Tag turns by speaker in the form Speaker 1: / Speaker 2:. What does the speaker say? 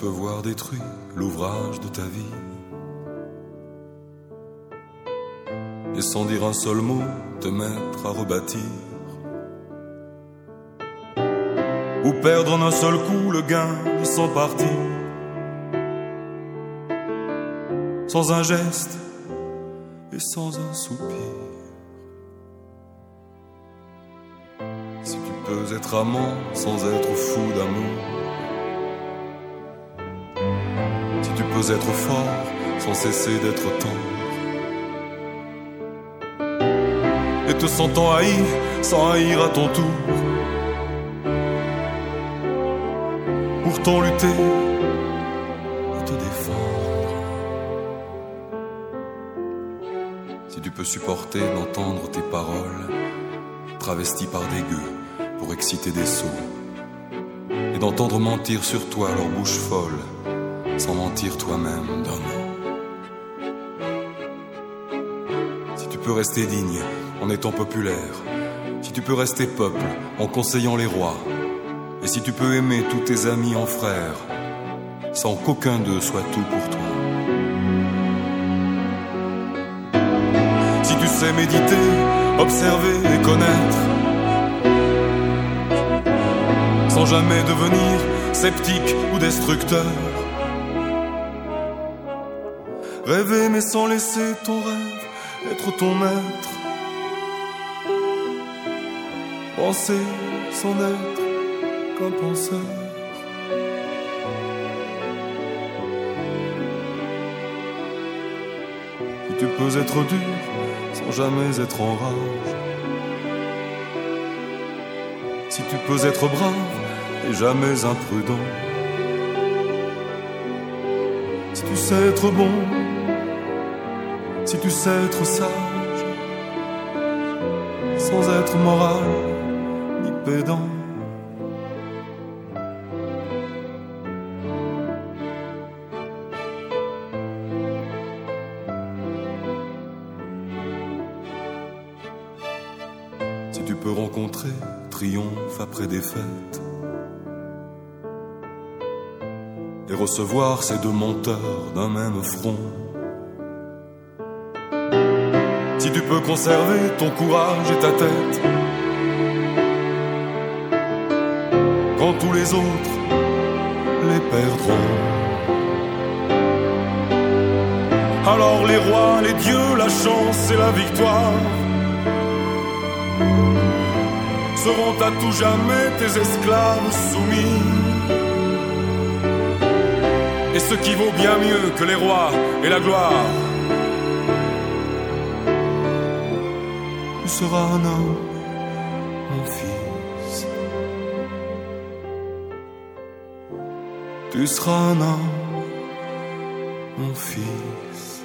Speaker 1: peut voir détruit l'ouvrage de ta vie. Et sans dire un seul mot, te mettre à rebâtir. Ou perdre en un seul coup le gain sans partir. Sans un geste et sans un soupir. Si tu peux être amant sans être fou d'amour. Si tu peux être fort sans cesser d'être tendre. Et te sentant haï sans haïr à ton tour. Pourtant lutter et te défendre. Si tu peux supporter d'entendre tes paroles travesties par des gueux pour exciter des sots, et d'entendre mentir sur toi leur bouche folle sans mentir toi-même d'un mot. Si tu peux rester digne en étant populaire, si tu peux rester peuple en conseillant les rois, et si tu peux aimer tous tes amis en frères sans qu'aucun d'eux soit tout pour toi. Si tu sais méditer, observer et connaître sans jamais devenir sceptique ou destructeur. Rêver mais sans laisser ton rêve être ton maître. Penser sans être qu'un penseur. Si tu peux être dur sans jamais être en rage. Si tu peux être brave et jamais imprudent. Si tu sais être bon, si tu sais être sage, sans être moral ni pédant. Si tu peux rencontrer triomphe après défaite et recevoir ces deux menteurs d'un même front. Si tu peux conserver ton courage et ta tête quand tous les autres les perdront. Alors les rois, les dieux, la chance et la victoire seront à tout jamais tes esclaves soumis. Et ce qui vaut bien mieux que les rois et la gloire, tu seras un homme, mon fils. Tu seras un homme, mon fils.